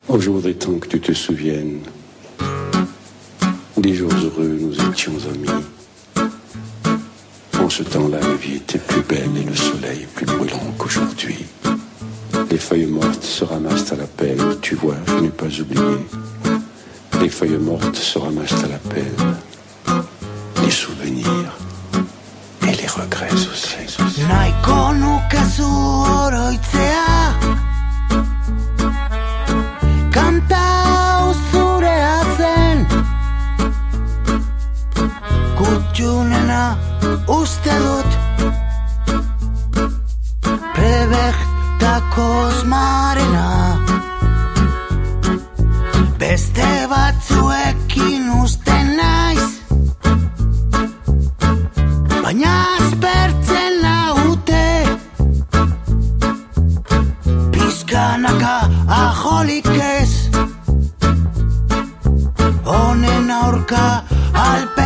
Oh, je voudrais tant que tu te souviennes des jours heureux, nous étions amis. En ce temps-là, la vie était plus belle et le soleil plus brûlant qu'aujourd'hui. Les feuilles mortes se ramassent à la pelle, tu vois, je n'ai pas oublié. Les feuilles mortes se ramassent à la pelle. Les souvenirs et les regrets aussi. Nahiko nuke zu oroitzea, kanta hau zurea zen, kutxunena uste dut, prebektako osmarena, beste batzuekin uste naiz, baina aspertzen naute, pizkanaka ajolik ez, honen aurka alpe